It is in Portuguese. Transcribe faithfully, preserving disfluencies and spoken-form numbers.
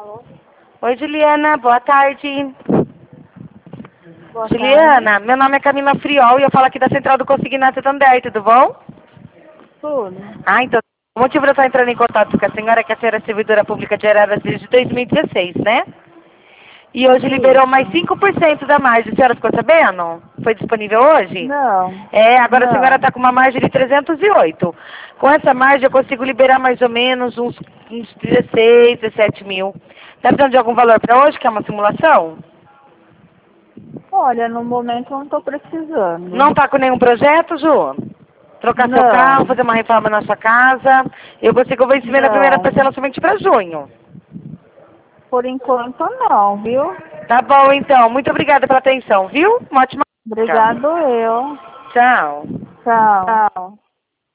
Oi, Juliana, boa tarde. Boa Juliana, tarde. meu nome é Camila Friol e eu falo aqui da Central do Consignato Santander, tudo bom? Tudo. Ah, então, o motivo de eu estar entrando em contato com a senhora é que a senhora é servidora pública de Araras desde dois mil e dezesseis, né? E hoje liberou mais Isso. cinco por cento da margem, a senhora ficou sabendo? Foi disponível hoje? Não. É, agora a senhora Não. está com uma margem de trezentos e oito. Com essa margem eu consigo liberar mais ou menos uns, uns dezesseis, dezessete mil. Tá precisando de algum valor para hoje, que é uma simulação? Olha, no momento eu não estou precisando. Não está com nenhum projeto, Ju? Trocar seu carro, Não. fazer uma reforma na sua casa. Eu consigo o vencimento da primeira Não. parcela somente para junho. Por enquanto não, viu? Tá bom, então. Muito obrigada pela atenção, viu? Uma ótima. Obrigado eu. Tchau. Tchau. Tchau.